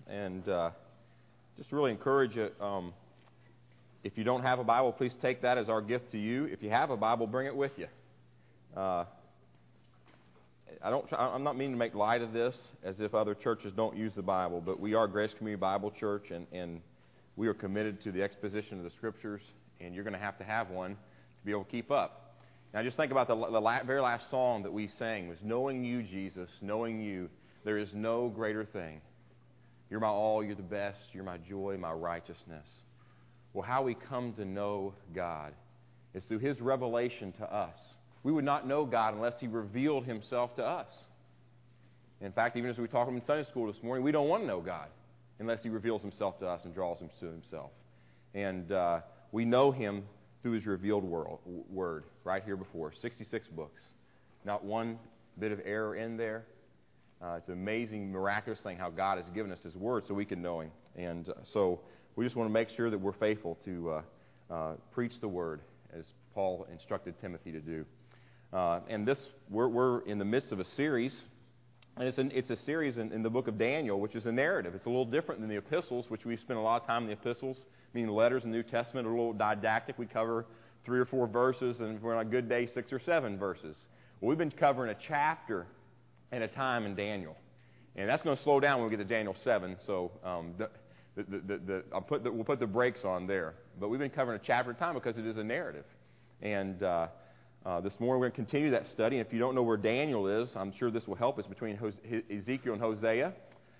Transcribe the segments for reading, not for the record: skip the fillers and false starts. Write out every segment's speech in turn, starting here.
and just really encourage you. If you don't have a Bible, please take that as our gift to you. If you have a Bible, bring it with you. I'm not meaning to make light of this as if other churches don't use the Bible, but we are Grace Community Bible Church, and we are committed to the exposition of the Scriptures, and you're going to have one to be able to keep up. Now, just think about the very last song that we sang was knowing you, Jesus, knowing you. There is no greater thing. You're my all, you're the best, you're my joy, my righteousness. Well, how we come to know God is through His revelation to us. We would not know God unless He revealed Himself to us. In fact, even as we talked in Sunday school this morning, we don't want to know God unless He reveals Himself to us and draws us to Himself. And we know Him through His revealed word right here before us. 66 books. Not one bit of error in there. It's an amazing, miraculous thing how God has given us His Word so we can know Him. And so we just want to make sure that we're faithful to preach the Word as Paul instructed Timothy to do. And we're in the midst of a series, and it's a series in the book of Daniel, which is a narrative. It's a little different than the epistles, which we spend a lot of time in the epistles, meaning letters in the New Testament are a little didactic. We cover 3 or 4 verses, and if we're on a good day, 6 or 7 verses. Well, we've been covering a chapter at a time in Daniel. And that's going to slow down when we get to Daniel 7, so we'll put the brakes on there. But we've been covering a chapter at a time because it is a narrative. And this morning we're going to continue that study. And if you don't know where Daniel is, I'm sure this will help us between Ezekiel and Hosea.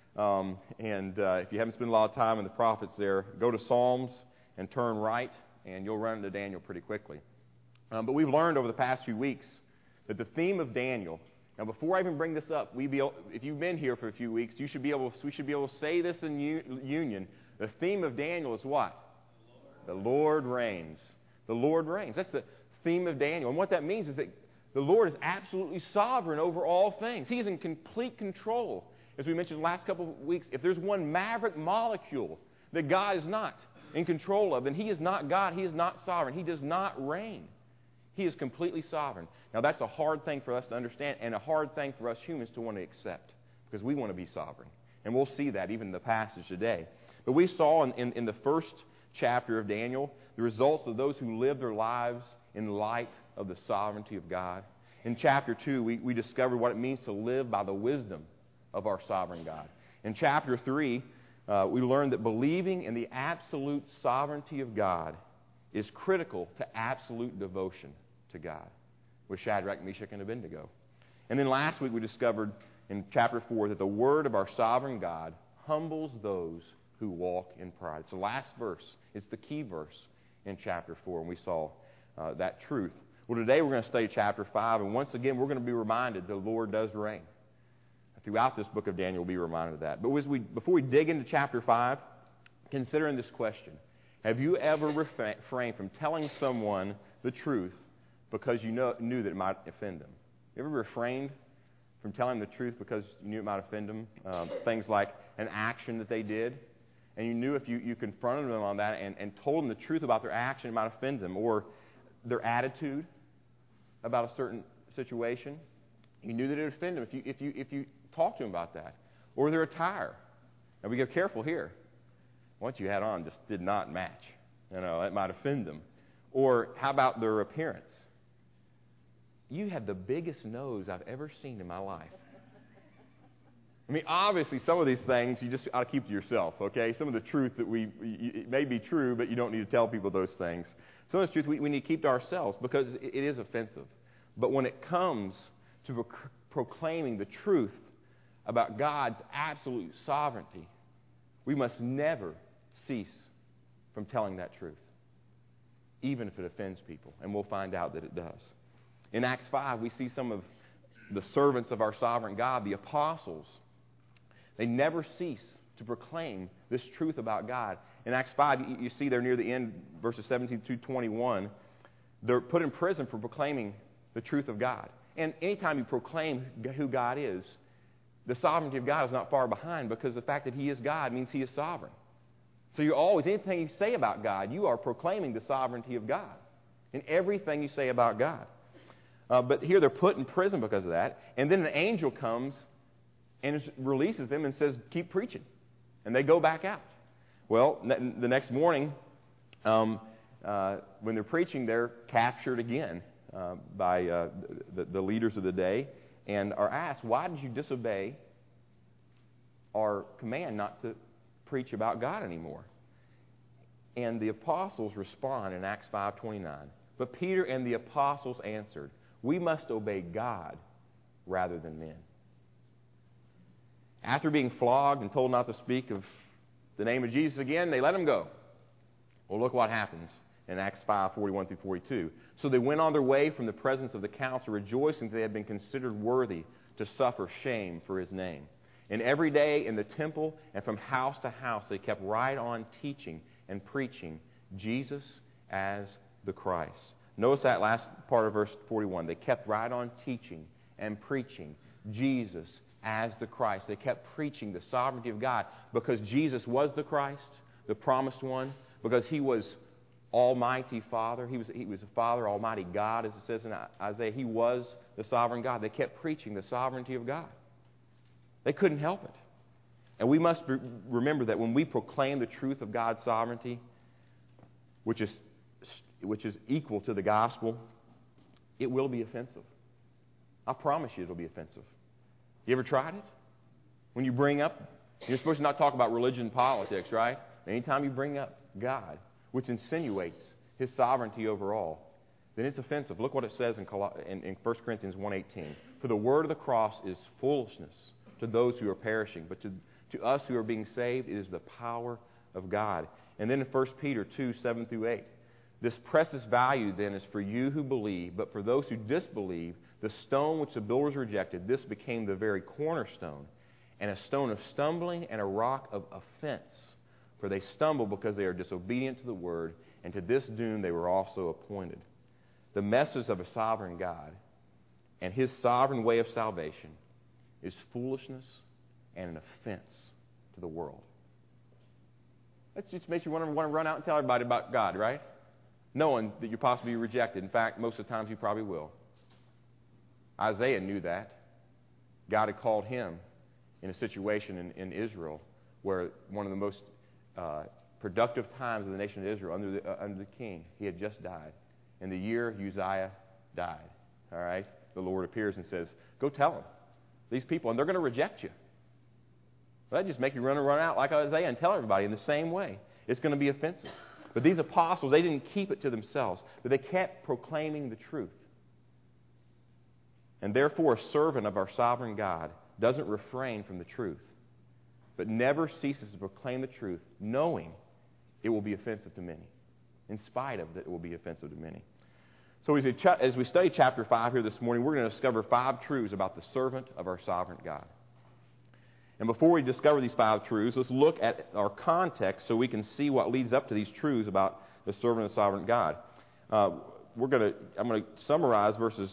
If you haven't spent a lot of time in the prophets there, go to Psalms and turn right, and you'll run into Daniel pretty quickly. But we've learned over the past few weeks that the theme of Daniel. Now, before I even bring this up, if you've been here for a few weeks, we should be able to say this in union. The theme of Daniel is what? The Lord reigns. The Lord reigns. That's the theme of Daniel. And what that means is that the Lord is absolutely sovereign over all things. He is in complete control. As we mentioned the last couple of weeks, if there's one maverick molecule that God is not in control of, then He is not God. He is not sovereign. He does not reign. He is completely sovereign. Now, that's a hard thing for us to understand and a hard thing for us humans to want to accept because we want to be sovereign. And we'll see that even in the passage today. But we saw in the first chapter of Daniel the results of those who live their lives in light of the sovereignty of God. In chapter 2, we discovered what it means to live by the wisdom of our sovereign God. In chapter 3, we learned that believing in the absolute sovereignty of God is critical to absolute devotion to God, with Shadrach, Meshach, and Abednego. And then last week we discovered in chapter 4 that the word of our sovereign God humbles those who walk in pride. It's the last verse. It's the key verse in chapter 4, and we saw that truth. Well, today we're going to study chapter 5, and once again we're going to be reminded the Lord does reign. Throughout this book of Daniel, we'll be reminded of that. But before we dig into chapter 5, considering this question, have you ever refrained from telling someone the truth because you knew that it might offend them? You ever refrained from telling the truth because you knew it might offend them? Things like an action that they did, and you knew if you confronted them on that and told them the truth about their action, it might offend them, or their attitude about a certain situation. You knew that it would offend them if you talked to them about that, or their attire. Now we get careful here. What you had on just did not match. That might offend them. Or how about their appearance? You have the biggest nose I've ever seen in my life. I mean, obviously, some of these things you just ought to keep to yourself, okay? Some of the truth that it may be true, but you don't need to tell people those things. Some of the truth we need to keep to ourselves because it is offensive. But when it comes to proclaiming the truth about God's absolute sovereignty, we must never cease from telling that truth, even if it offends people. And we'll find out that it does. In Acts 5, we see some of the servants of our sovereign God, the apostles. They never cease to proclaim this truth about God. In Acts 5, you see there near the end, verses 17 to 21, they're put in prison for proclaiming the truth of God. And anytime you proclaim who God is, the sovereignty of God is not far behind because the fact that He is God means He is sovereign. So you're always, anything you say about God, you are proclaiming the sovereignty of God in everything you say about God. But here they're put in prison because of that. And then an angel comes and releases them and says, keep preaching. And they go back out. Well, the next morning, when they're preaching, they're captured again by the leaders of the day and are asked, why did you disobey our command not to preach about God anymore? And the apostles respond in Acts 5:29. But Peter and the apostles answered, we must obey God rather than men. After being flogged and told not to speak of the name of Jesus again, they let him go. Well, look what happens in Acts 5:41 through 42. So they went on their way from the presence of the council, rejoicing that they had been considered worthy to suffer shame for his name. And every day in the temple and from house to house, they kept right on teaching and preaching Jesus as the Christ. Notice that last part of verse 41. They kept right on teaching and preaching Jesus as the Christ. They kept preaching the sovereignty of God because Jesus was the Christ, the promised one, because he was Almighty Father. He was the Father, Almighty God, as it says in Isaiah. He was the sovereign God. They kept preaching the sovereignty of God. They couldn't help it. And we must remember that when we proclaim the truth of God's sovereignty, which is equal to the gospel, it will be offensive. I promise you it'll be offensive. You ever tried it? When you bring up, you're supposed to not talk about religion and politics, right? Anytime you bring up God, which insinuates his sovereignty over all, then it's offensive. Look what it says in 1 Corinthians 1:18. For the word of the cross is foolishness to those who are perishing, but to us who are being saved, it is the power of God. And then in 1 Peter 2:7 through 8, this precious value then is for you who believe, but for those who disbelieve, the stone which the builders rejected, this became the very cornerstone, and a stone of stumbling and a rock of offense. For they stumble because they are disobedient to the word, and to this doom they were also appointed. The message of a sovereign God and his sovereign way of salvation is foolishness and an offense to the world. That just makes you want to run out and tell everybody about God, right? Knowing that you're possibly rejected. In fact, most of the times you probably will. Isaiah knew that. God had called him in a situation in Israel where one of the most productive times of the nation of Israel under the king, he had just died. In the year Uzziah died, all right, the Lord appears and says, go tell them, these people, and they're going to reject you. Well, that just make you run out like Isaiah and tell everybody in the same way. It's going to be offensive. But these apostles, they didn't keep it to themselves, but they kept proclaiming the truth. And therefore, a servant of our sovereign God doesn't refrain from the truth, but never ceases to proclaim the truth, knowing it will be offensive to many, in spite of that it will be offensive to many. So as we study chapter 5 here this morning, we're going to discover 5 truths about the servant of our sovereign God. And before we discover these 5 truths, let's look at our context so we can see what leads up to these truths about the servant of the sovereign God. I'm going to summarize verses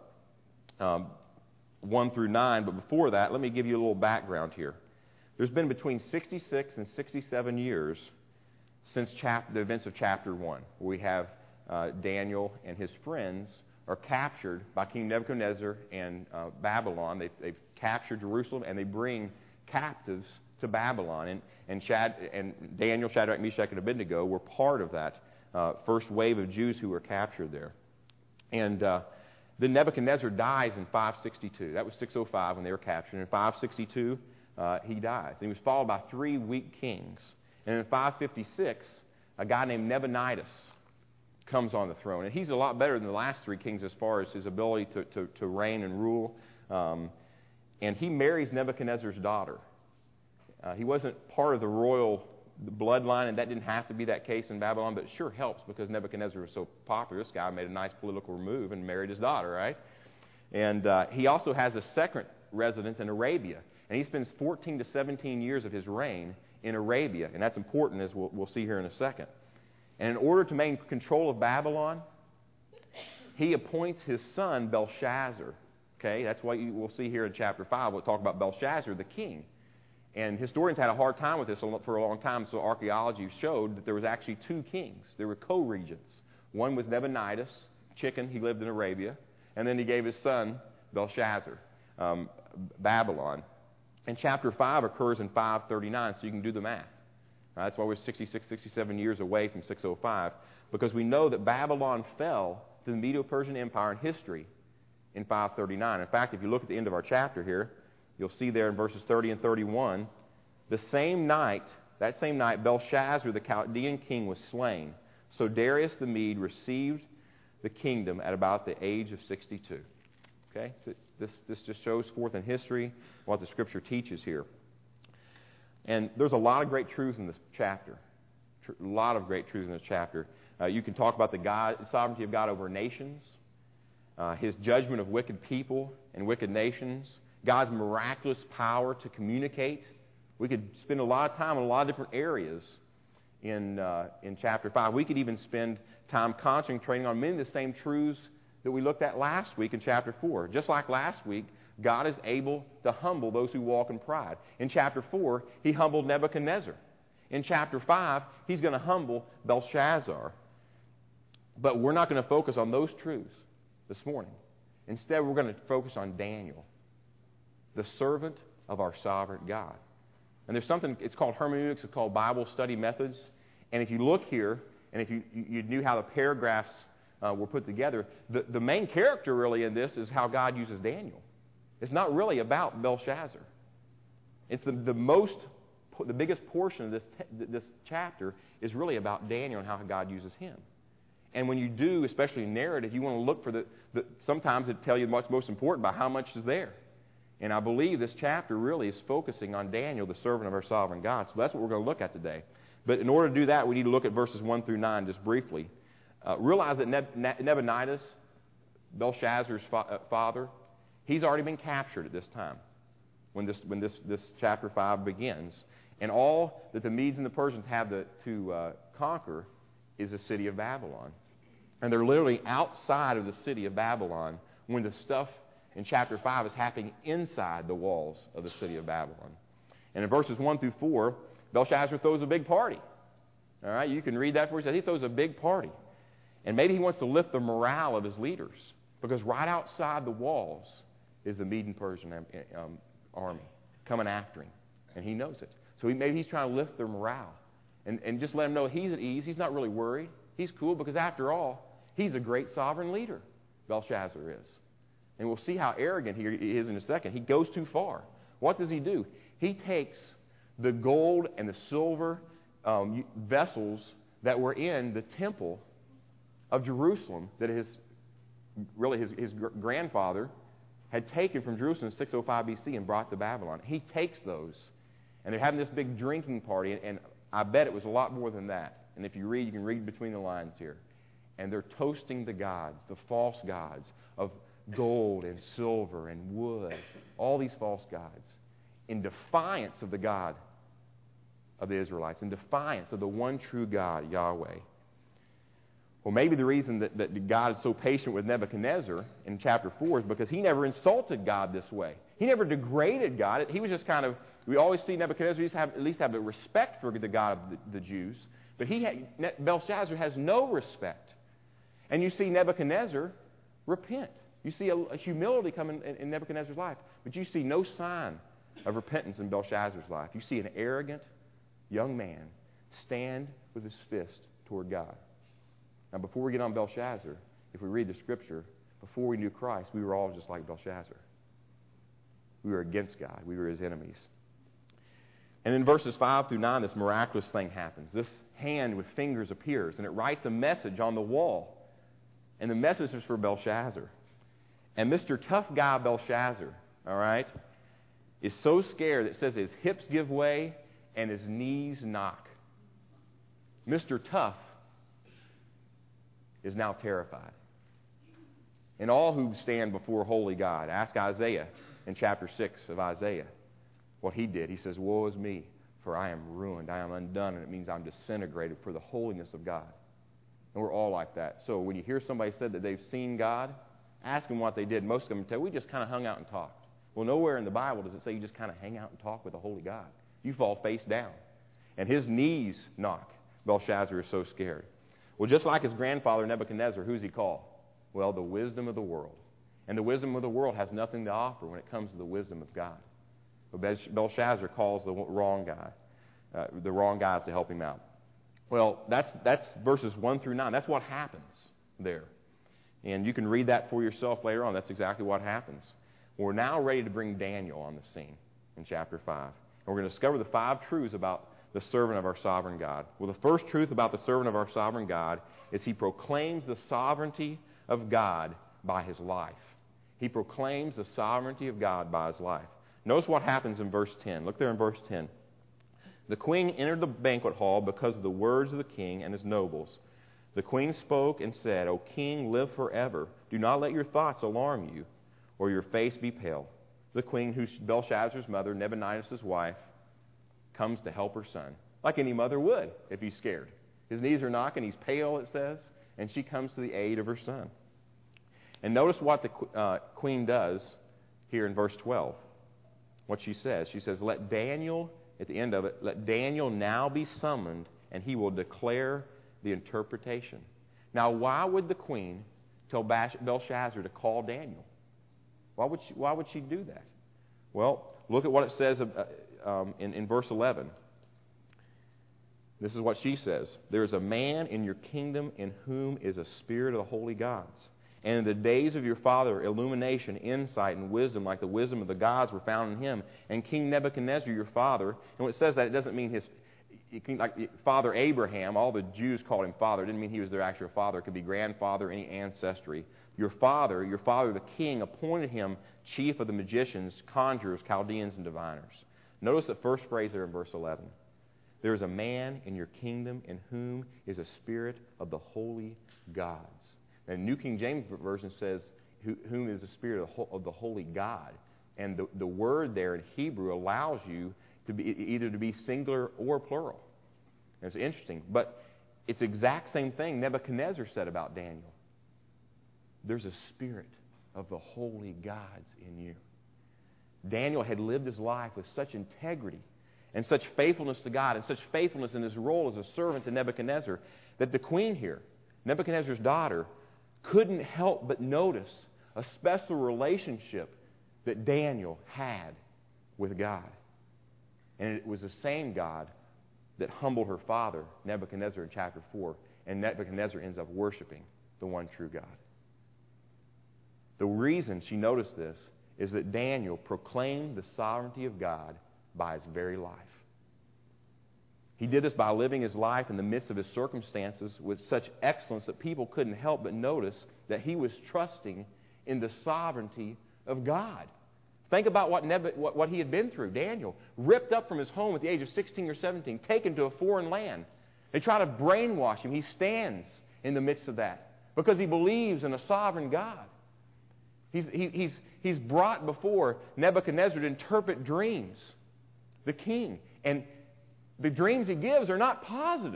1 through 9, but before that, let me give you a little background here. There's been between 66 and 67 years since the events of chapter 1, where we have Daniel and his friends are captured by King Nebuchadnezzar and Babylon. They've captured Jerusalem, and they bring captives to Babylon. And Daniel, Shadrach, Meshach, and Abednego were part of that first wave of Jews who were captured there. And then Nebuchadnezzar dies in 562. That was 605 when they were captured. In 562, he dies. And he was followed by 3 weak kings. And in 556, a guy named Nabonidus comes on the throne. And he's a lot better than the last 3 kings as far as his ability to reign and rule. And he marries Nebuchadnezzar's daughter. He wasn't part of the royal bloodline, and that didn't have to be that case in Babylon, but it sure helps because Nebuchadnezzar was so popular. This guy made a nice political move and married his daughter, right? And he also has a second residence in Arabia, and he spends 14 to 17 years of his reign in Arabia, and that's important, as we'll see here in a second. And in order to maintain control of Babylon, he appoints his son Belshazzar. Okay, that's what we'll see here in chapter 5. We'll talk about Belshazzar, the king. And historians had a hard time with this for a long time, so archaeology showed that there was actually 2 kings. There were co-regents. One was Nabonidus, chicken, he lived in Arabia, and then he gave his son Belshazzar, Babylon. And chapter 5 occurs in 539, so you can do the math. That's why we're 66, 67 years away from 605, because we know that Babylon fell to the Medo-Persian Empire in history in 539. In fact, if you look at the end of our chapter here, you'll see there in verses 30 and 31, that same night, Belshazzar, the Chaldean king, was slain. So Darius the Mede received the kingdom at about the age of 62. Okay? This just shows forth in history what the Scripture teaches here. And there's a lot of great truths in this chapter. A lot of great truths in this chapter. You can talk about the sovereignty of God over nations, His judgment of wicked people and wicked nations, God's miraculous power to communicate. We could spend a lot of time in a lot of different areas in chapter 5. We could even spend time concentrating on many of the same truths that we looked at last week in chapter 4. Just like last week, God is able to humble those who walk in pride. In chapter 4, He humbled Nebuchadnezzar. In chapter 5, He's going to humble Belshazzar. But we're not going to focus on those truths this morning. Instead, we're going to focus on Daniel, the servant of our sovereign God. And there's something, it's called hermeneutics, it's called Bible study methods. And if you look here, and if you knew how the paragraphs were put together, the main character really in this is how God uses Daniel. It's not really about Belshazzar. It's the biggest portion of this chapter is really about Daniel and how God uses him. And when you do, especially narrative, you want to look for sometimes it tells you what's most important by how much is there. And I believe this chapter really is focusing on Daniel, the servant of our sovereign God. So that's what we're going to look at today. But in order to do that, we need to look at verses 1 through 9 just briefly. Realize that Nebuchadnezzar, Belshazzar's father, he's already been captured at this time when this chapter 5 begins. And all that the Medes and the Persians have to conquer is the city of Babylon. And they're literally outside of the city of Babylon when the stuff in chapter 5 is happening inside the walls of the city of Babylon. And in verses 1 through 4, Belshazzar throws a big party. All right, you can read that for yourself. He throws a big party. And maybe he wants to lift the morale of his leaders, because right outside the walls is the Mede and Persian army coming after him. And he knows it. So maybe he's trying to lift their morale and just let them know he's at ease. He's not really worried. He's cool because, after all, he's a great sovereign leader, Belshazzar is. And we'll see how arrogant he is in a second. He goes too far. What does he do? He takes the gold and the silver vessels that were in the temple of Jerusalem that his grandfather had taken from Jerusalem in 605 B.C. and brought to Babylon. He takes those, and they're having this big drinking party, and I bet it was a lot more than that. And if you read, you can read between the lines here. And they're toasting the gods, the false gods of gold and silver and wood, all these false gods, in defiance of the God of the Israelites, in defiance of the one true God, Yahweh. Well, maybe the reason that God is so patient with Nebuchadnezzar in chapter 4 is because he never insulted God this way. He never degraded God. He was just kind of, we always see Nebuchadnezzar at least have a respect for the God of the Jews. But Belshazzar has no respect. And you see Nebuchadnezzar repent. You see a humility come in Nebuchadnezzar's life. But you see no sign of repentance in Belshazzar's life. You see an arrogant young man stand with his fist toward God. Now, before we get on Belshazzar, if we read the Scripture, before we knew Christ, we were all just like Belshazzar. We were against God. We were his enemies. And in verses 5 through 9, this miraculous thing happens. This hand with fingers appears, and it writes a message on the wall. And the message is for Belshazzar. And Mr. Tough Guy Belshazzar, all right, is so scared that it says his hips give way and his knees knock. Mr. Tough is now terrified. And all who stand before holy God, ask Isaiah in chapter 6 of Isaiah what he did. He says, "Woe is me, for I am ruined, I am undone," and it means I'm disintegrated for the holiness of God. And we're all like that. So when you hear somebody said that they've seen God, ask them what they did. Most of them tell you, we just kind of hung out and talked. Well, nowhere in the Bible does it say you just kind of hang out and talk with a holy God. You fall face down. And his knees knock. Belshazzar is so scared. Well, just like his grandfather Nebuchadnezzar, who's he called? Well, the wisdom of the world. And the wisdom of the world has nothing to offer when it comes to the wisdom of God. But Belshazzar calls the wrong guys to help him out. Well, that's verses 1 through 9. That's what happens there. And you can read that for yourself later on. That's exactly what happens. We're now ready to bring Daniel on the scene in chapter 5. And we're going to discover the 5 truths about the servant of our sovereign God. Well, the first truth about the servant of our sovereign God is he proclaims the sovereignty of God by his life. He proclaims the sovereignty of God by his life. Notice what happens in verse 10. Look there in verse 10. The queen entered the banquet hall because of the words of the king and his nobles. The queen spoke and said, O king, live forever. Do not let your thoughts alarm you, or your face be pale. The queen, who's Belshazzar's mother, Nebuchadnezzar's wife, comes to help her son, like any mother would if he's scared. His knees are knocking, he's pale, it says, and she comes to the aid of her son. And notice what the queen does here in verse 12. What she says. She says, let Daniel, at the end of it, let Daniel now be summoned, and he will declare the interpretation. Now, why would the queen tell Belshazzar to call Daniel? Why would she do that? Well, look at what it says in verse 11. This is what she says. There is a man in your kingdom in whom is a spirit of the holy gods. And in the days of your father, illumination, insight, and wisdom, like the wisdom of the gods, were found in him. And King Nebuchadnezzar, your father, and when it says that, it doesn't mean like father Abraham. All the Jews called him father. It didn't mean he was their actual father. It could be grandfather, any ancestry. Your father, the king, appointed him chief of the magicians, conjurers, Chaldeans, and diviners. Notice the first phrase there in verse 11. There is a man in your kingdom in whom is a spirit of the holy gods. And New King James Version says, whom is the spirit of the holy God. And the word there in Hebrew allows you to be either to be singular or plural. And it's interesting. But it's the exact same thing Nebuchadnezzar said about Daniel. There's a spirit of the holy gods in you. Daniel had lived his life with such integrity and such faithfulness to God and such faithfulness in his role as a servant to Nebuchadnezzar that the queen here, Nebuchadnezzar's daughter, couldn't help but notice a special relationship that Daniel had with God. And it was the same God that humbled her father, Nebuchadnezzar, in chapter 4. And Nebuchadnezzar ends up worshiping the one true God. The reason she noticed this is that Daniel proclaimed the sovereignty of God by his very life. He did this by living his life in the midst of his circumstances with such excellence that people couldn't help but notice that he was trusting in the sovereignty of God. Think about what he had been through. Daniel, ripped up from his home at the age of 16 or 17, taken to a foreign land. They try to brainwash him. He stands in the midst of that because he believes in a sovereign God. He's brought before Nebuchadnezzar to interpret dreams, the king. And the dreams he gives are not positive.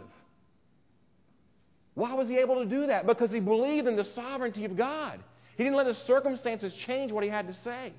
Why was he able to do that? Because he believed in the sovereignty of God. He didn't let his circumstances change what he had to say.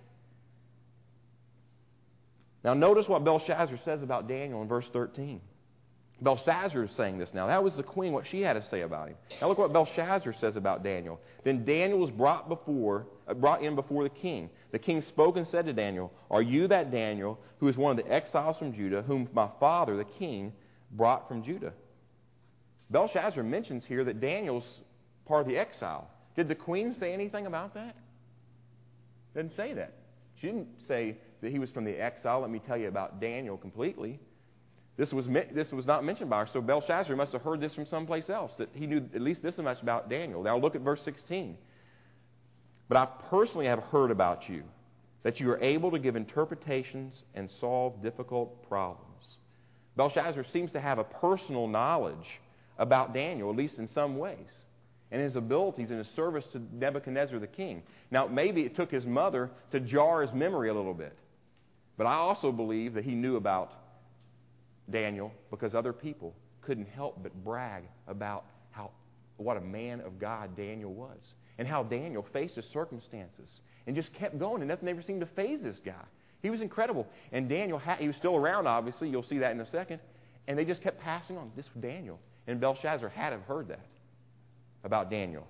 Now notice what Belshazzar says about Daniel in verse 13. Belshazzar is saying this now. That was the queen, what she had to say about him. Now look what Belshazzar says about Daniel. Then Daniel was brought in before the king. The king spoke and said to Daniel, Are you that Daniel who is one of the exiles from Judah, whom my father, the king, brought from Judah? Belshazzar mentions here that Daniel's part of the exile. Did the queen say anything about that? Didn't say that. She didn't say that he was from the exile. Let me tell you about Daniel completely. This was not mentioned by her, so Belshazzar must have heard this from someplace else, that he knew at least this much about Daniel. Now look at verse 16. But I personally have heard about you, that you are able to give interpretations and solve difficult problems. Belshazzar seems to have a personal knowledge about Daniel, at least in some ways, and his abilities in his service to Nebuchadnezzar the king. Now maybe it took his mother to jar his memory a little bit, but I also believe that he knew about Daniel because other people couldn't help but brag about what a man of God Daniel was and how Daniel faced his circumstances and just kept going, and nothing ever seemed to faze this guy. He was incredible. And Daniel, he was still around, obviously. You'll see that in a second. And they just kept passing on. This was Daniel. And Belshazzar had to have heard that about Daniel.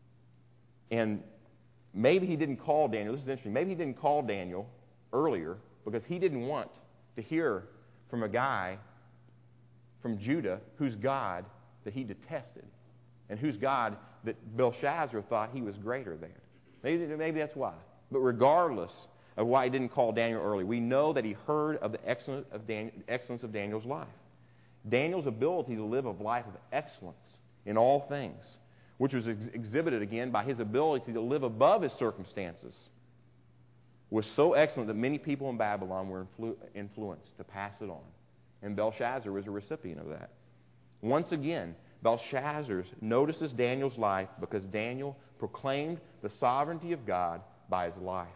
And maybe he didn't call Daniel. This is interesting. Maybe he didn't call Daniel earlier because he didn't want to hear from a guy from Judah whose God that he detested and whose God that Belshazzar thought he was greater than. Maybe that's why. But regardless of why he didn't call Daniel early, we know that he heard of the excellence of Daniel's life. Daniel's ability to live a life of excellence in all things, which was exhibited again by his ability to live above his circumstances, was so excellent that many people in Babylon were influenced to pass it on. And Belshazzar was a recipient of that. Once again, Belshazzar notices Daniel's life because Daniel proclaimed the sovereignty of God by his life.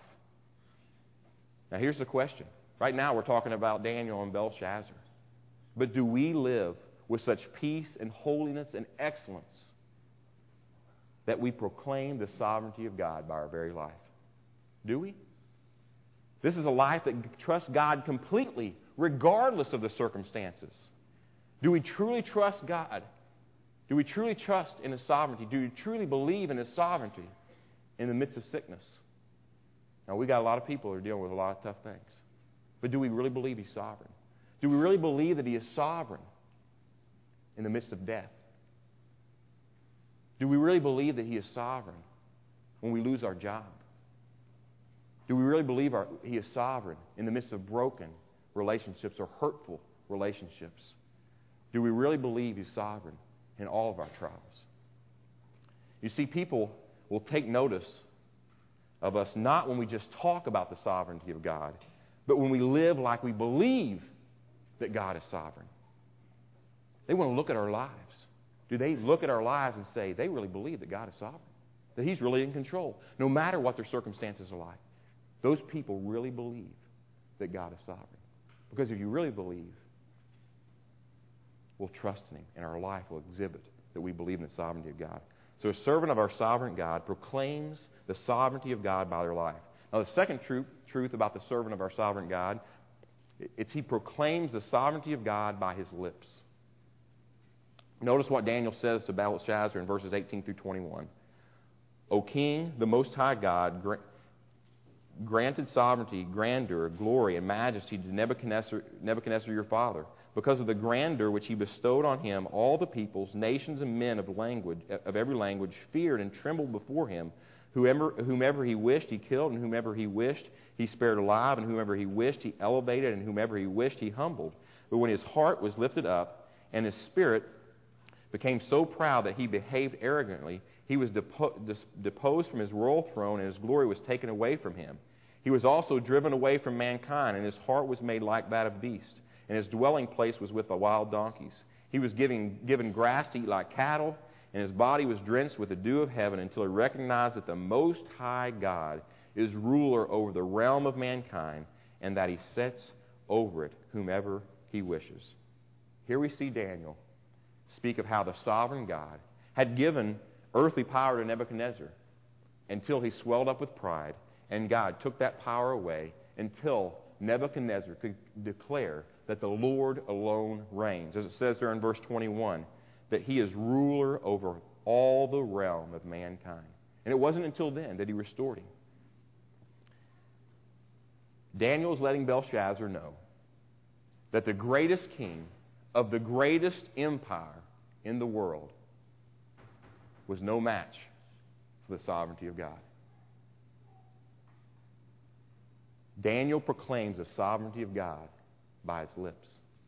Now here's the question. Right now we're talking about Daniel and Belshazzar. But do we live with such peace and holiness and excellence that we proclaim the sovereignty of God by our very life? Do we? This is a life that trusts God completely, regardless of the circumstances. Do we truly trust God? Do we truly trust in His sovereignty? Do we truly believe in His sovereignty in the midst of sickness? Now, we got a lot of people who are dealing with a lot of tough things. But do we really believe He's sovereign? Do we really believe that He is sovereign in the midst of death? Do we really believe that He is sovereign when we lose our job? Do we really believe He is sovereign in the midst of broken relationships or hurtful relationships? Do we really believe He's sovereign in all of our trials? You see, people will take notice of us not when we just talk about the sovereignty of God, but when we live like we believe that God is sovereign. They want to look at our lives. Do they look at our lives and say, they really believe that God is sovereign? That He's really in control, no matter what their circumstances are like? Those people really believe that God is sovereign. Because if you really believe, we'll trust in Him, and our life will exhibit that we believe in the sovereignty of God. So a servant of our sovereign God proclaims the sovereignty of God by their life. Now the second truth about the servant of our sovereign God, it's he proclaims the sovereignty of God by his lips. Notice what Daniel says to Belshazzar in verses 18 through 21. O King, the Most High God, granted sovereignty, grandeur, glory, and majesty to Nebuchadnezzar your father. Because of the grandeur which he bestowed on him, all the peoples, nations, and men of every language feared and trembled before him. Whomever he wished, he killed, and whomever he wished, he spared alive, and whomever he wished, he elevated, and whomever he wished, he humbled. But when his heart was lifted up, and his spirit became so proud that he behaved arrogantly, he was deposed from his royal throne, and his glory was taken away from him. He was also driven away from mankind, and his heart was made like that of beasts, and his dwelling place was with the wild donkeys. He was given grass to eat like cattle, and his body was drenched with the dew of heaven until he recognized that the Most High God is ruler over the realm of mankind, and that He sets over it whomever He wishes. Here we see Daniel speak of how the sovereign God had given earthly power to Nebuchadnezzar until he swelled up with pride, and God took that power away until Nebuchadnezzar could declare that the Lord alone reigns. As it says there in verse 21, that He is ruler over all the realm of mankind. And it wasn't until then that He restored him. Daniel is letting Belshazzar know that the greatest king of the greatest empire in the world was no match for the sovereignty of God. Daniel proclaims the sovereignty of God by his lips.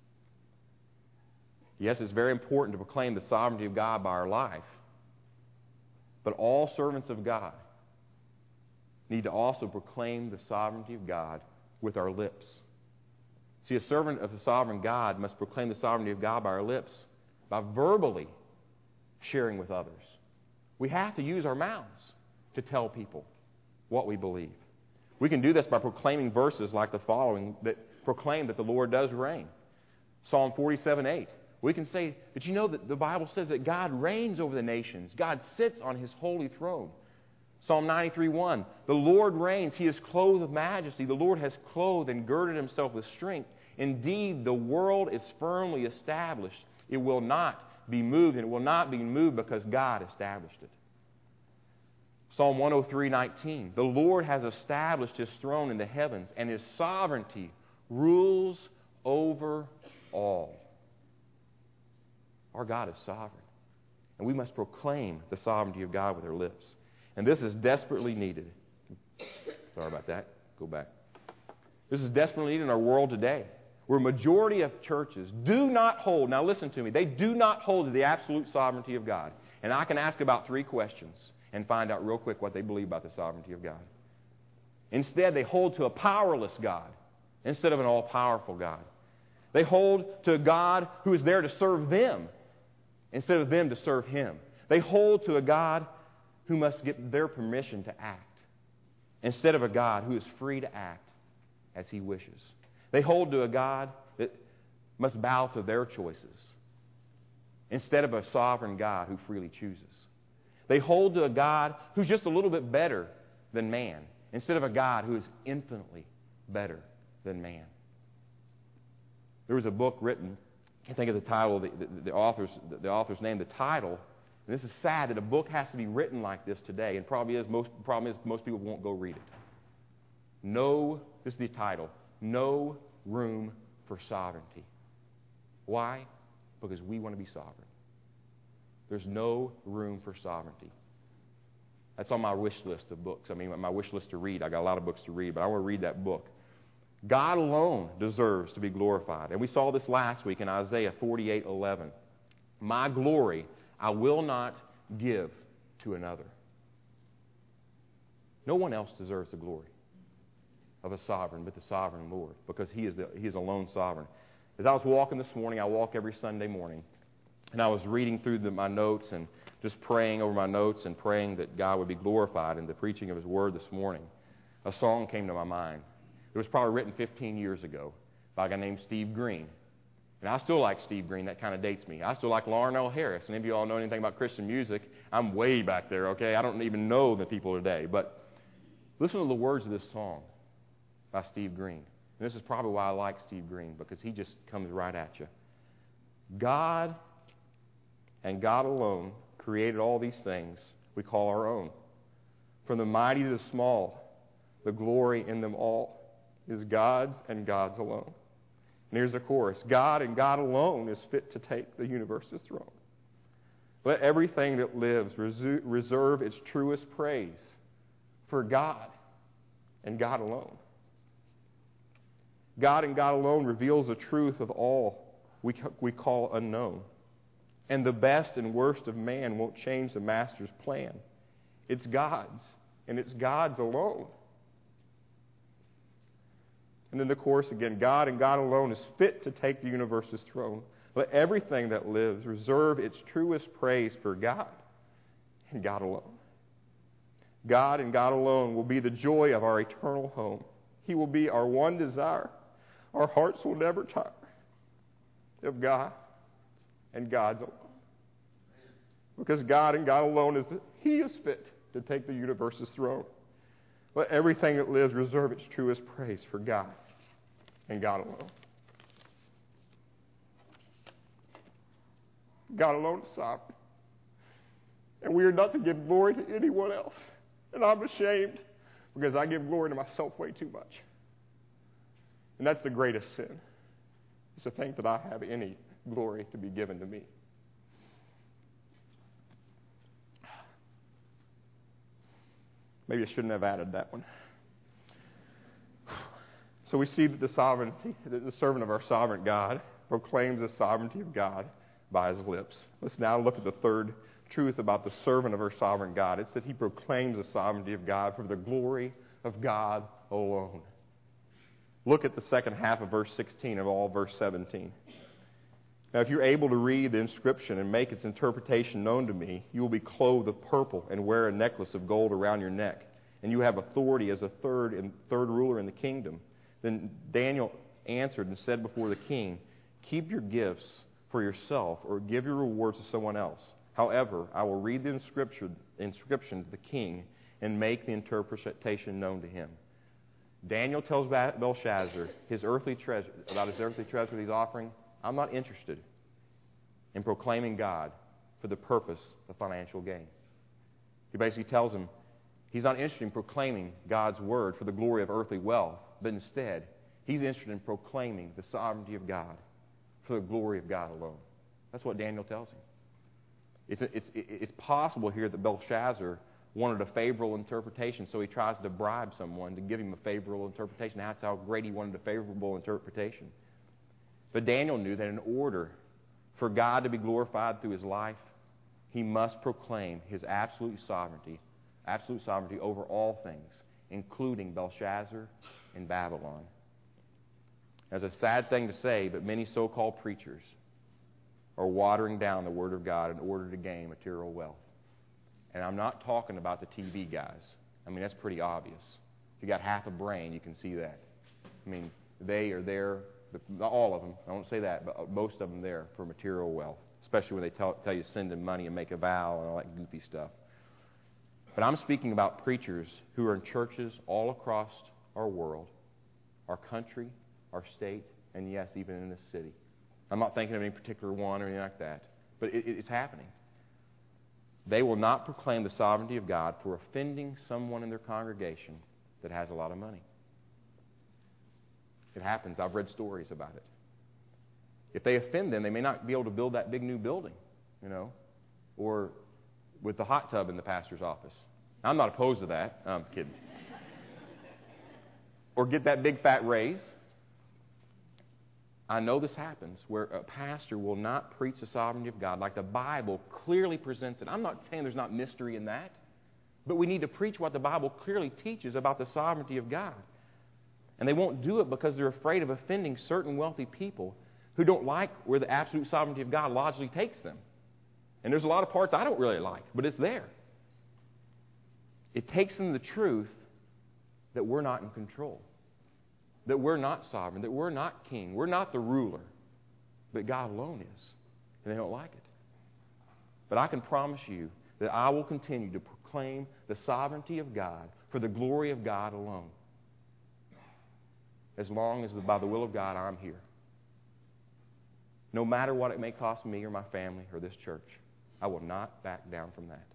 Yes, it's very important to proclaim the sovereignty of God by our life, but all servants of God need to also proclaim the sovereignty of God with our lips. See, a servant of the sovereign God must proclaim the sovereignty of God by our lips, by verbally sharing with others. We have to use our mouths to tell people what we believe. We can do this by proclaiming verses like the following that proclaim that the Lord does reign. Psalm 47:8. We can say that you know that the Bible says that God reigns over the nations. God sits on His holy throne. Psalm 93:1. The Lord reigns. He is clothed with majesty. The Lord has clothed and girded Himself with strength. Indeed, the world is firmly established. It will not be moved, and it will not be moved because God established it. Psalm 103:19. The Lord has established His throne in the heavens, and His sovereignty rules over all. Our God is sovereign, and we must proclaim the sovereignty of God with our lips. And this is desperately needed. Sorry about that. Go back. This is desperately needed in our world today, where a majority of churches do not hold, now listen to me, they do not hold to the absolute sovereignty of God. And I can ask about 3 questions and find out real quick what they believe about the sovereignty of God. Instead, they hold to a powerless God instead of an all-powerful God. They hold to a God who is there to serve them instead of them to serve Him. They hold to a God who must get their permission to act instead of a God who is free to act as He wishes. They hold to a God that must bow to their choices instead of a sovereign God who freely chooses. They hold to a God who's just a little bit better than man instead of a God who is infinitely better than man. There was a book written, I can't think of the title, the author's name, the title. And this is sad that a book has to be written like this today, and problem is most people won't go read it. This is the title, No Room for Sovereignty. Why? Because we want to be sovereign. There's no room for sovereignty. That's on my wish list of books. I mean, my wish list to read. I got a lot of books to read, but I want to read that book. God alone deserves to be glorified. And we saw this last week in Isaiah 48:11. My glory I will not give to another. No one else deserves the glory of a sovereign but the sovereign Lord, because He is alone sovereign. As I was walking this morning, I walk every Sunday morning, and I was reading through my notes and just praying over my notes and praying that God would be glorified in the preaching of His Word this morning. A song came to my mind. It was probably written 15 years ago by a guy named Steve Green. And I still like Steve Green. That kind of dates me. I still like Larnell Harris. And if you all know anything about Christian music, I'm way back there, okay? I don't even know the people today. But listen to the words of this song by Steve Green. And this is probably why I like Steve Green, because he just comes right at you. God and God alone created all these things we call our own. From the mighty to the small, the glory in them all is God's and God's alone. And here's the chorus. God and God alone is fit to take the universe's throne. Let everything that lives reserve its truest praise for God and God alone. God and God alone reveals the truth of all we call unknown. And the best and worst of man won't change the Master's plan. It's God's, and it's God's alone. And then the chorus again, God and God alone is fit to take the universe's throne. Let everything that lives reserve its truest praise for God and God alone. God and God alone will be the joy of our eternal home. He will be our one desire. Our hearts will never tire of God and God's alone. Because God and God alone He is fit to take the universe's throne. Let everything that lives reserve its truest praise for God and God alone. God alone is sovereign. And we are not to give glory to anyone else. And I'm ashamed because I give glory to myself way too much. And that's the greatest sin, is to think that I have any glory to be given to me. Maybe I shouldn't have added that one. So we see that the servant of our sovereign God proclaims the sovereignty of God by his lips. Let's now look at the third truth about the servant of our sovereign God. It's that he proclaims the sovereignty of God for the glory of God alone. Look at the second half of verse 16 of all verse 17. Now, if you're able to read the inscription and make its interpretation known to me, you will be clothed with purple and wear a necklace of gold around your neck, and you have authority as a third ruler in the kingdom. Then Daniel answered and said before the king, keep your gifts for yourself or give your rewards to someone else. However, I will read the inscription to the king and make the interpretation known to him. Daniel tells Belshazzar his earthly treasure he's offering. I'm not interested in proclaiming God for the purpose of financial gain. He basically tells him, He's not interested in proclaiming God's word for the glory of earthly wealth, but instead, he's interested in proclaiming the sovereignty of God for the glory of God alone. That's what Daniel tells him. It's possible here that Belshazzar wanted a favorable interpretation, so he tries to bribe someone to give him a favorable interpretation. That's how great he wanted a favorable interpretation. But Daniel knew that in order for God to be glorified through his life, he must proclaim his absolute sovereignty over all things, including Belshazzar and Babylon. That's a sad thing to say, but many so-called preachers are watering down the Word of God in order to gain material wealth. And I'm not talking about the TV guys. I mean, that's pretty obvious. If you got half a brain, you can see that. I mean, they are there, not all of them, I won't say that, but most of them there for material wealth, especially when they tell you to send them money and make a vow and all that goofy stuff. But I'm speaking about preachers who are in churches all across our world, our country, our state, and yes, even in this city. I'm not thinking of any particular one or anything like that, but it's happening. They will not proclaim the sovereignty of God for offending someone in their congregation that has a lot of money. It happens. I've read stories about it. If they offend them, they may not be able to build that big new building, or with the hot tub in the pastor's office. I'm not opposed to that. I'm kidding. Or get that big fat raise. I know this happens where a pastor will not preach the sovereignty of God like the Bible clearly presents it. I'm not saying there's not mystery in that, but we need to preach what the Bible clearly teaches about the sovereignty of God. And they won't do it because they're afraid of offending certain wealthy people who don't like where the absolute sovereignty of God logically takes them. And there's a lot of parts I don't really like, but it's there. It takes them the truth that we're not in control, that we're not sovereign, that we're not king, we're not the ruler, but God alone is. And they don't like it. But I can promise you that I will continue to proclaim the sovereignty of God for the glory of God alone, as long as by the will of God I'm here. No matter what it may cost me or my family or this church, I will not back down from that.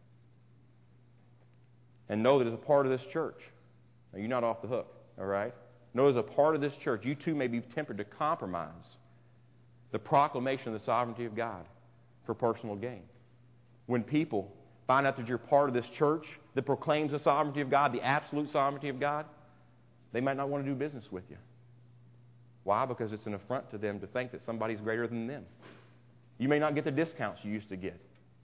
And know that as a part of this church, now you're not off the hook, all right? Know as a part of this church, you too may be tempted to compromise the proclamation of the sovereignty of God for personal gain. When people find out that you're part of this church that proclaims the sovereignty of God, the absolute sovereignty of God, they might not want to do business with you. Why? Because it's an affront to them to think that somebody's greater than them. You may not get the discounts you used to get.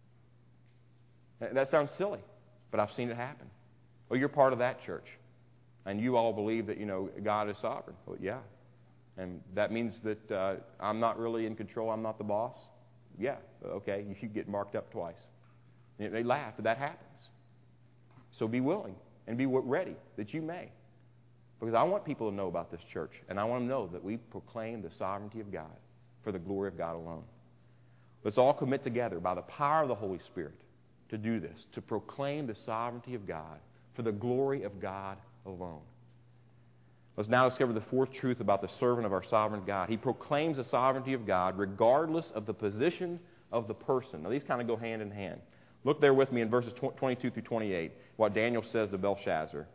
That sounds silly, but I've seen it happen. Well, you're part of that church, and you all believe that, God is sovereign. Well, yeah. And that means that I'm not really in control, I'm not the boss? Yeah, okay, you should get marked up twice. And they laugh, but that happens. So be willing and be ready that you may. Because I want people to know about this church, and I want them to know that we proclaim the sovereignty of God for the glory of God alone. Let's all commit together by the power of the Holy Spirit to do this, to proclaim the sovereignty of God for the glory of God alone. Let's now discover the fourth truth about the servant of our sovereign God. He proclaims the sovereignty of God regardless of the position of the person. Now, these kind of go hand in hand. Look there with me in verses 22 through 28, what Daniel says to Belshazzar.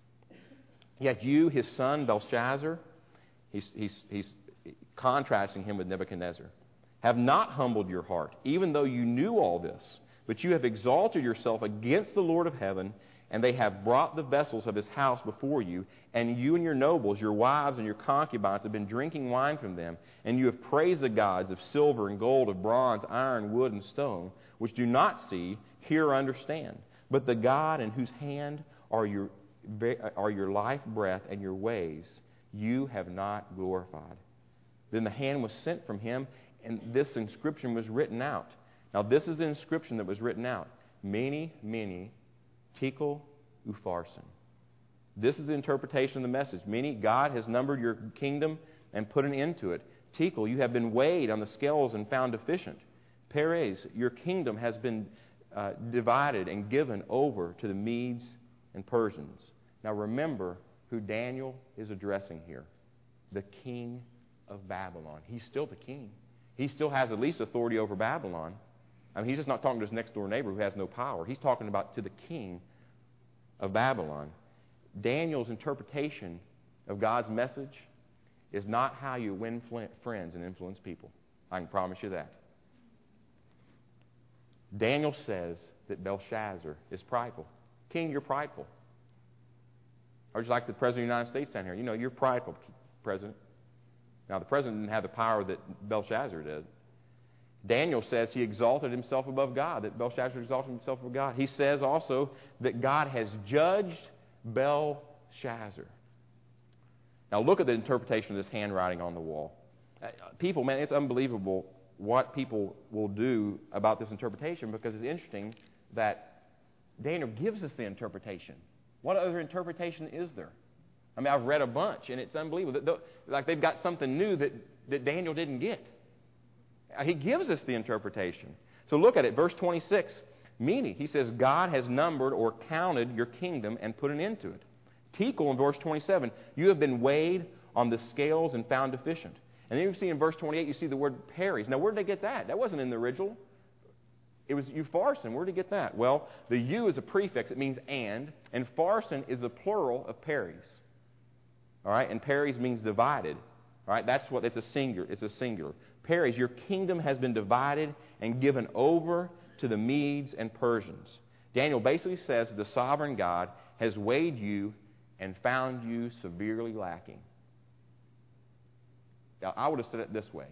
Yet you, his son Belshazzar, he's contrasting him with Nebuchadnezzar, have not humbled your heart, even though you knew all this, but you have exalted yourself against the Lord of heaven, and they have brought the vessels of his house before you, and you and your nobles, your wives and your concubines have been drinking wine from them, and you have praised the gods of silver and gold, of bronze, iron, wood, and stone, which do not see, hear, or understand, but the God in whose hand are your life breath and your ways, you have not glorified. Then the hand was sent from him, and this inscription was written out. Now this is the inscription that was written out. Mene, mene, tekel, upharsin. This is the interpretation of the message. Mene, God has numbered your kingdom and put an end to it. Tekel, you have been weighed on the scales and found deficient. Peres, your kingdom has been divided and given over to the Medes and Persians. Now remember who Daniel is addressing here. The king of Babylon. He's still the king. He still has at least authority over Babylon. I mean, he's just not talking to his next door neighbor who has no power. He's talking about to the king of Babylon. Daniel's interpretation of God's message is not how you win friends and influence people. I can promise you that. Daniel says that Belshazzar is prideful. King, you're prideful. Or just like the President of the United States down here. You know, you're prideful, President. Now, the President didn't have the power that Belshazzar did. Daniel says he exalted himself above God, that Belshazzar exalted himself above God. He says also that God has judged Belshazzar. Now, look at the interpretation of this handwriting on the wall. People, man, it's unbelievable what people will do about this interpretation, because it's interesting that Daniel gives us the interpretation. What other interpretation is there? I mean, I've read a bunch, and it's unbelievable. Like they've got something new that Daniel didn't get. He gives us the interpretation. So look at it, verse 26. Meaning, he says, God has numbered or counted your kingdom and put an end to it. Tekel in verse 27, you have been weighed on the scales and found deficient. And then you see in verse 28, you see the word Peres. Now, where did they get that? That wasn't in the original. It was Upharsin. Where did they get that? Well, the U is a prefix. It means and Pharsin is the plural of Peres. All right? And Peres means divided. All right? That's what, it's a singular. Peres, your kingdom has been divided and given over to the Medes and Persians. Daniel basically says the sovereign God has weighed you and found you severely lacking. Now, I would have said it this way.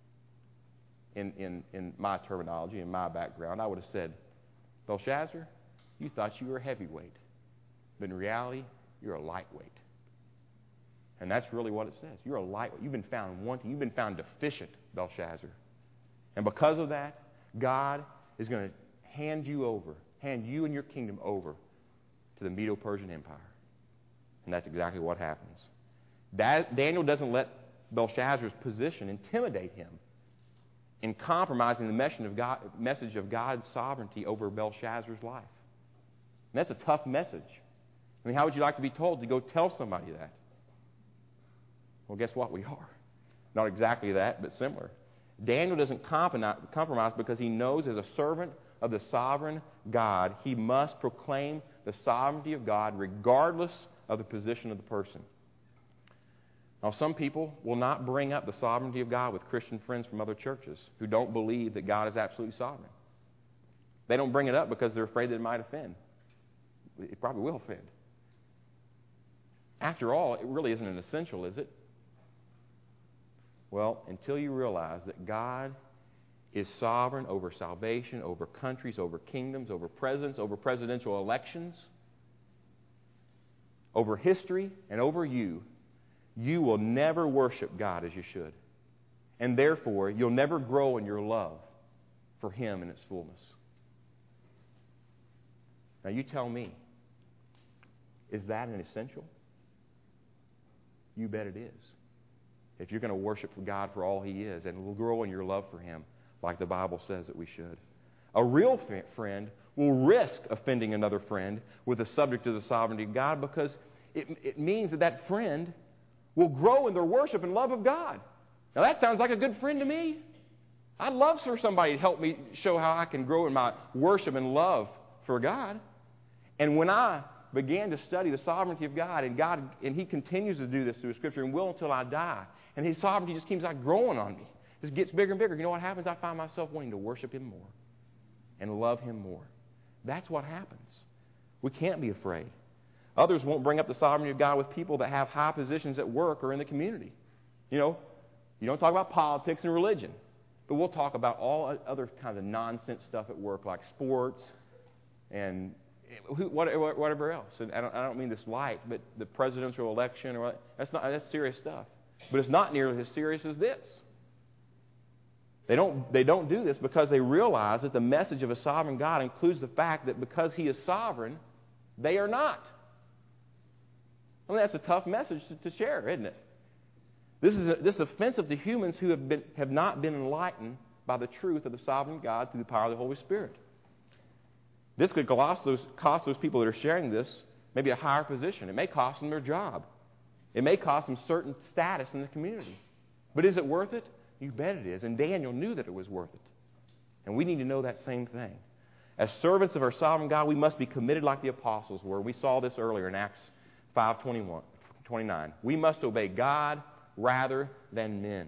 In my terminology, in my background, I would have said, Belshazzar, you thought you were a heavyweight, but in reality, you're a lightweight. And that's really what it says. You're a lightweight. You've been found wanting. You've been found deficient, Belshazzar. And because of that, God is going to hand you and your kingdom over to the Medo-Persian Empire. And that's exactly what happens. Daniel doesn't let Belshazzar's position intimidate him in compromising the message of God's sovereignty over Belshazzar's life. And that's a tough message. I mean, how would you like to be told to go tell somebody that? Well, guess what? We are. Not exactly that, but similar. Daniel doesn't compromise because he knows as a servant of the sovereign God, he must proclaim the sovereignty of God regardless of the position of the person. Now, some people will not bring up the sovereignty of God with Christian friends from other churches who don't believe that God is absolutely sovereign. They don't bring it up because they're afraid that it might offend. It probably will offend. After all, it really isn't an essential, is it? Well, until you realize that God is sovereign over salvation, over countries, over kingdoms, over presidents, over presidential elections, over history, and over you, you will never worship God as you should. And therefore, you'll never grow in your love for Him in its fullness. Now, you tell me, is that an essential? You bet it is. If you're going to worship God for all He is and will grow in your love for Him like the Bible says that we should. A real friend will risk offending another friend with the subject of the sovereignty of God because it means that friend will grow in their worship and love of God. Now that sounds like a good friend to me. I'd love for somebody to help me show how I can grow in my worship and love for God. And when I began to study the sovereignty of God, and He continues to do this through Scripture and will until I die, and His sovereignty just keeps on growing on me. It just gets bigger and bigger. You know what happens? I find myself wanting to worship Him more and love Him more. That's what happens. We can't be afraid. Others won't bring up the sovereignty of God with people that have high positions at work or in the community. You know, you don't talk about politics and religion, but we'll talk about all other kinds of nonsense stuff at work like sports and whatever else. And I don't mean this light, but the presidential election, that's serious stuff. But it's not nearly as serious as this. They don't do this because they realize that the message of a sovereign God includes the fact that because He is sovereign, they are not. I mean, that's a tough message to share, isn't it? This is offensive to humans who have not been enlightened by the truth of the sovereign God through the power of the Holy Spirit. This could cost those people that are sharing this maybe a higher position. It may cost them their job. It may cost them certain status in the community. But is it worth it? You bet it is. And Daniel knew that it was worth it. And we need to know that same thing. As servants of our sovereign God, we must be committed like the apostles were. We saw this earlier in Acts 5:29. We must obey God rather than men.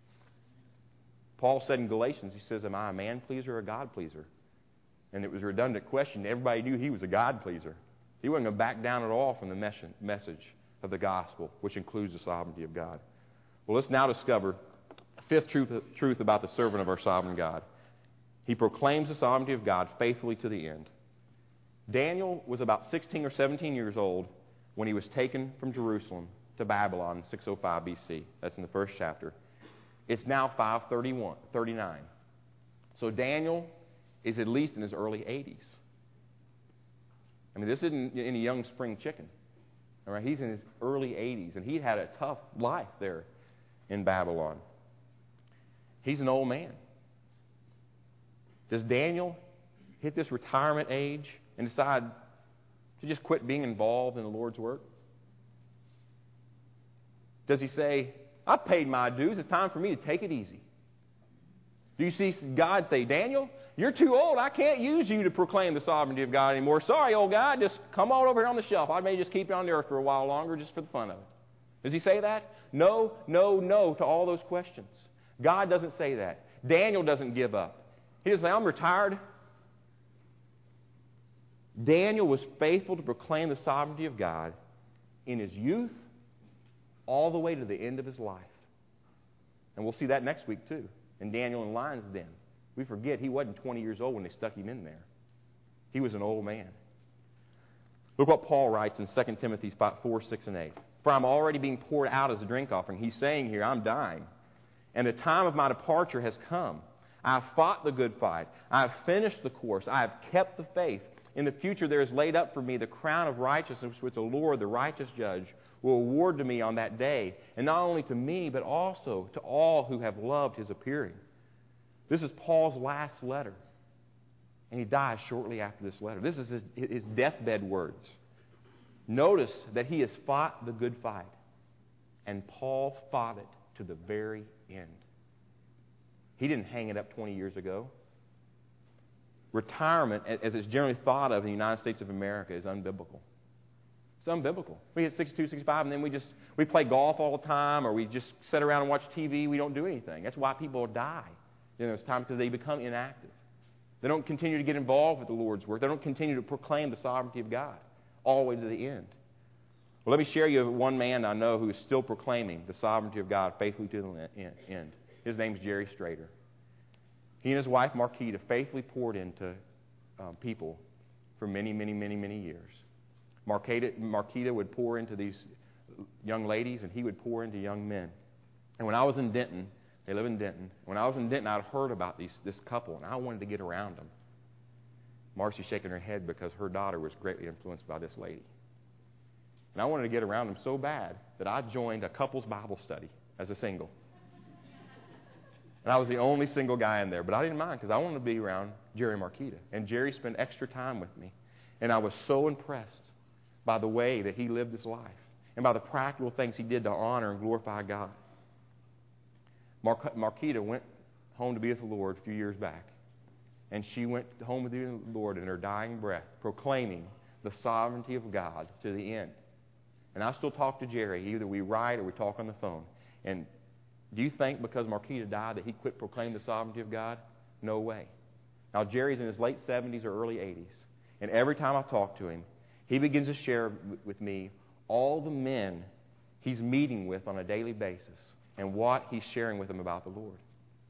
Paul said in Galatians, he says, am I a man pleaser or a God pleaser? And it was a redundant question. Everybody knew he was a God pleaser. He wasn't going to back down at all from the message of the gospel, which includes the sovereignty of God. Well, let's now discover the fifth truth about the servant of our sovereign God. He proclaims the sovereignty of God faithfully to the end. Daniel was about 16 or 17 years old when he was taken from Jerusalem to Babylon in 605 B.C. That's in the first chapter. It's now 539. So Daniel is at least in his early 80s. I mean, this isn't any young spring chicken. All right, he's in his early 80s, and he'd had a tough life there in Babylon. He's an old man. Does Daniel hit this retirement age and decide to just quit being involved in the Lord's work? Does he say, I've paid my dues, it's time for me to take it easy? Do you see God say, Daniel, you're too old. I can't use you to proclaim the sovereignty of God anymore. Sorry, old guy, just come on over here on the shelf. I may just keep you on the earth for a while longer just for the fun of it. Does he say that? No, no, no to all those questions. God doesn't say that. Daniel doesn't give up. He doesn't say, I'm retired. Daniel was faithful to proclaim the sovereignty of God in his youth all the way to the end of his life. And we'll see that next week too, in Daniel in Lion's Den. We forget he wasn't 20 years old when they stuck him in there. He was an old man. Look what Paul writes in 2 Timothy 4, 6, and 8. For I'm already being poured out as a drink offering. He's saying here, I'm dying. And the time of my departure has come. I have fought the good fight. I have finished the course. I have kept the faith. In the future there is laid up for me the crown of righteousness which the Lord, the righteous judge, will award to me on that day. And not only to me, but also to all who have loved his appearing. This is Paul's last letter. And he dies shortly after this letter. This is his deathbed words. Notice that he has fought the good fight. And Paul fought it to the very end. He didn't hang it up 20 years ago. Retirement, as it's generally thought of in the United States of America, is unbiblical. It's unbiblical. We hit 62, 65, and then we play golf all the time, or we just sit around and watch TV. We don't do anything. That's why people die during those times, because they become inactive. They don't continue to get involved with the Lord's work. They don't continue to proclaim the sovereignty of God all the way to the end. Well, let me share you one man I know who is still proclaiming the sovereignty of God faithfully to the end. His name's Jerry Strader. He and his wife, Marquita, faithfully poured into people for many, many, many, many years. Marquita would pour into these young ladies, and he would pour into young men. And when I was in Denton, they live in Denton. When I was in Denton, I'd heard about this couple, and I wanted to get around them. Marcy's shaking her head because her daughter was greatly influenced by this lady. And I wanted to get around them so bad that I joined a couples Bible study as a single. And I was the only single guy in there, but I didn't mind because I wanted to be around Jerry and Marquita. And Jerry spent extra time with me. And I was so impressed by the way that he lived his life and by the practical things he did to honor and glorify God. Marquita went home to be with the Lord a few years back. And she went home with the Lord in her dying breath, proclaiming the sovereignty of God to the end. And I still talk to Jerry. Either we write or we talk on the phone. And do you think because Marquita died that he quit proclaiming the sovereignty of God? No way. Now, Jerry's in his late 70s or early 80s. And every time I talk to him, he begins to share with me all the men he's meeting with on a daily basis and what he's sharing with them about the Lord.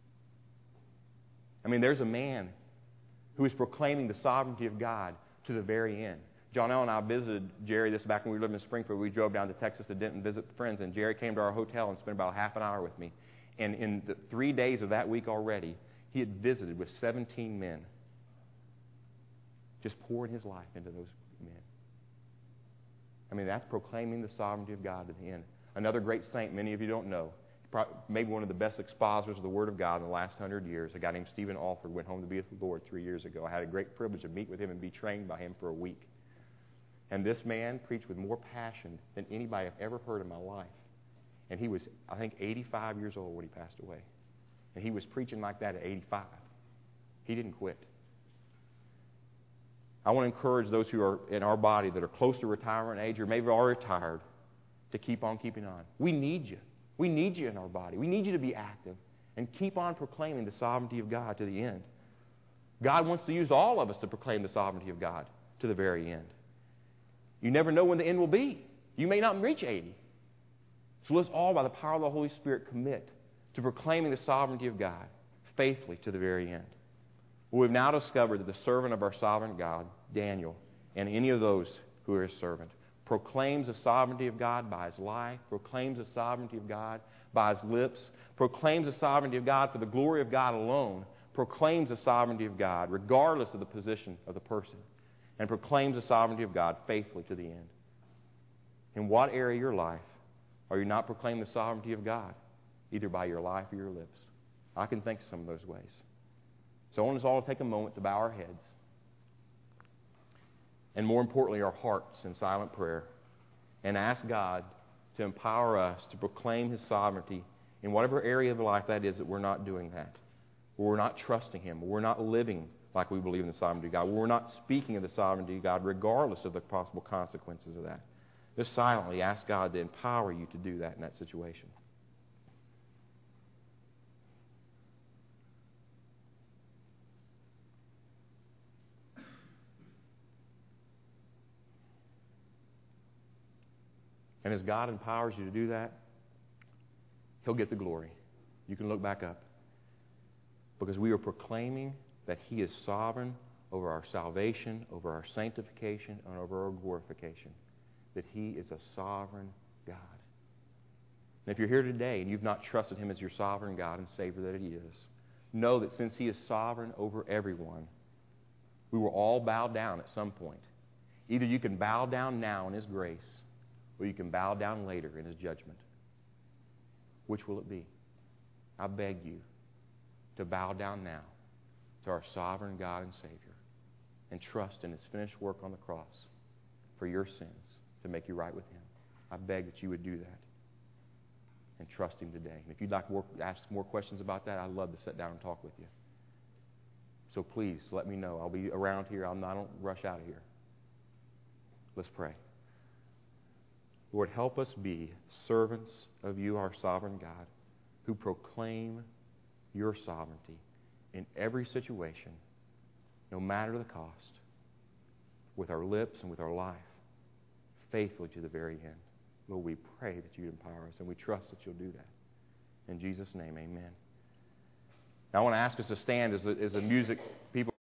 I mean, there's a man who is proclaiming the sovereignty of God to the very end. John L. and I visited Jerry this back when we lived in Springfield. We drove down to Texas to Denton visit friends, and Jerry came to our hotel and spent about half an hour with me. And in the 3 days of that week already, he had visited with 17 men, just pouring his life into those men. I mean, that's proclaiming the sovereignty of God to the end. Another great saint, many of you don't know, maybe one of the best expositors of the Word of God in the last 100 years, a guy named Stephen Alford, went home to be with the Lord 3 years ago. I had a great privilege to meet with him and be trained by him for a week. And this man preached with more passion than anybody I've ever heard in my life. And he was, I think, 85 years old when he passed away. And he was preaching like that at 85. He didn't quit. I want to encourage those who are in our body that are close to retirement age or maybe are retired to keep on keeping on. We need you. We need you in our body. We need you to be active and keep on proclaiming the sovereignty of God to the end. God wants to use all of us to proclaim the sovereignty of God to the very end. You never know when the end will be. You may not reach 80. So let's all, by the power of the Holy Spirit, commit to proclaiming the sovereignty of God faithfully to the very end. Well, we've now discovered that the servant of our sovereign God, Daniel, and any of those who are his servant, proclaims the sovereignty of God by his life, proclaims the sovereignty of God by his lips, proclaims the sovereignty of God for the glory of God alone, proclaims the sovereignty of God regardless of the position of the person, and proclaims the sovereignty of God faithfully to the end. In what area of your life are you not proclaiming the sovereignty of God, either by your life or your lips? I can think of some of those ways. So I want us all to take a moment to bow our heads, and more importantly, our hearts in silent prayer, and ask God to empower us to proclaim His sovereignty in whatever area of life that is that we're not doing that, where we're not trusting Him, where we're not living like we believe in the sovereignty of God, where we're not speaking of the sovereignty of God regardless of the possible consequences of that. Just silently ask God to empower you to do that in that situation. And as God empowers you to do that, He'll get the glory. You can look back up. Because we are proclaiming that He is sovereign over our salvation, over our sanctification, and over our glorification. That He is a sovereign God. And if you're here today and you've not trusted Him as your sovereign God and Savior that He is, know that since He is sovereign over everyone, we will all bow down at some point. Either you can bow down now in His grace, or you can bow down later in His judgment. Which will it be? I beg you to bow down now to our sovereign God and Savior and trust in His finished work on the cross for your sins to make you right with Him. I beg that you would do that and trust Him today. And if you'd like to ask more questions about that, I'd love to sit down and talk with you. So please let me know. I'll be around here. I don't rush out of here. Let's pray. Lord, help us be servants of You, our sovereign God, who proclaim Your sovereignty in every situation, no matter the cost, with our lips and with our life, faithfully to the very end. Lord, we pray that You empower us, and we trust that You'll do that. In Jesus' name, amen. Now I want to ask us to stand as the music people